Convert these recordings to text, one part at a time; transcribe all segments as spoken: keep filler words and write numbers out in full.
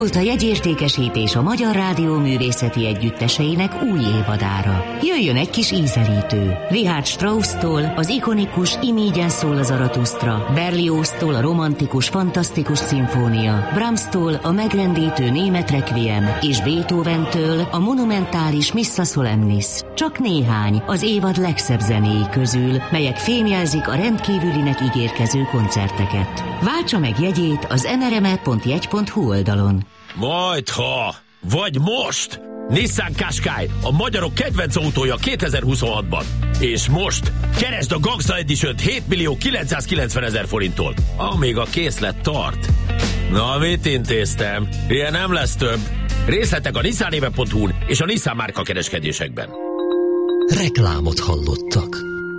Volt a jegyértékesítés a Magyar Rádió művészeti együtteseinek új évadára. Jöjjön egy kis ízelítő. Richard Strauss-tól az ikonikus Imígyen szól az Aratusztra, Berlioz-tól a romantikus, fantasztikus szimfónia, Brahms-tól a megrendítő német requiem, és Beethoven-től a monumentális Missa Solemnis. Csak néhány az évad legszebb zenéi közül, melyek fémjelzik a rendkívülinek ígérkező koncerteket. Váltsa meg jegyét az em er em e pont jegy pont hu oldalon. Majdha! Vagy most! Nissan Qashqai, a magyarok kedvenc autója kétezer-huszonhatban. És most keresd a Gangsta Edition-t hét millió kilencszázkilencvenezer forinttól, amíg a készlet tart. Na, mit intéztem? Ilyen nem lesz több. Részletek a nissan éve pont hu-n és a Nissan márka kereskedésekben. Reklámot hallottak.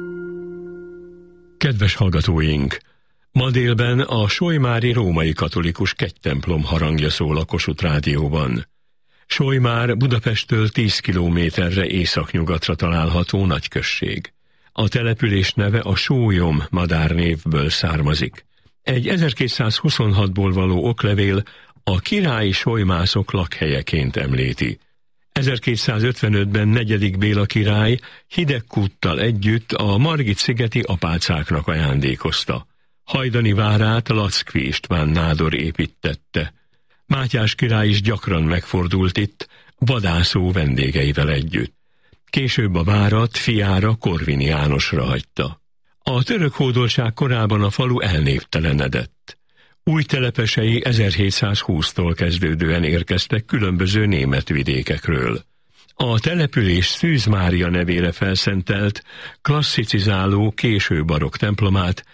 Kedves hallgatóink! Ma délben a solymári római katolikus kegytemplom harangja szól a Kossuth Rádióban. Solymár Budapesttől tíz kilométerre északnyugatra található nagyközség. A település neve a sólyom madárnévből származik. Egy ezerkétszázhuszonhatból való oklevél a királyi solymászok lakhelyeként említi. ezerkétszázötvenötben negyedik Béla király hidegkúttal együtt a Margit-szigeti apácáknak ajándékozta. Hajdani várát Lackfi István nádor építtette. Mátyás király is gyakran megfordult itt, vadászó vendégeivel együtt. Később a várat fiára, Korvini Jánosra hagyta. A török hódoltság korában a falu elnéptelenedett. Új telepesei ezerhétszázhúsztól kezdődően érkeztek különböző német vidékekről. A település Szűz Mária nevére felszentelt, klasszicizáló késő barokk templomát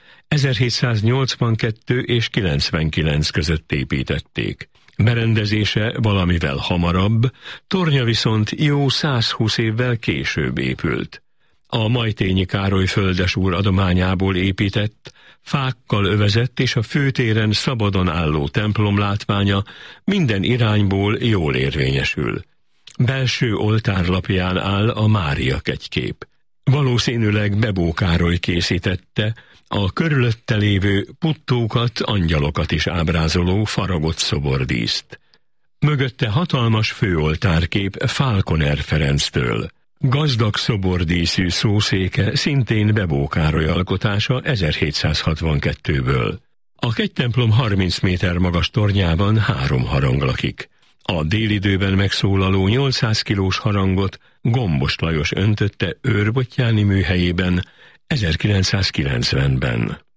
ezerhétszáznyolcvankettő és kilencvenkilenc között építették. Berendezése valamivel hamarabb, tornya viszont jó százhúsz évvel később épült. A Majtényi Károly földesúr adományából épített, fákkal övezett és a főtéren szabadon álló templom látványa minden irányból jól érvényesül. Belső oltárlapján áll a Mária kegykép. Valószínűleg Bebó Károly készítette, a körülötte lévő puttókat, angyalokat is ábrázoló faragott szobordíszt. Mögötte hatalmas főoltárkép Falconer Ferenctől. Gazdag szobordíszű szószéke szintén Bebó Károly alkotása ezerhétszázhatvankettőből. A kegytemplom harminc méter magas tornyában három harang lakik. A délidőben megszólaló nyolcszáz kilós harangot Gombos Lajos öntötte őrbottyáni műhelyében ezerkilencszázkilencvenben.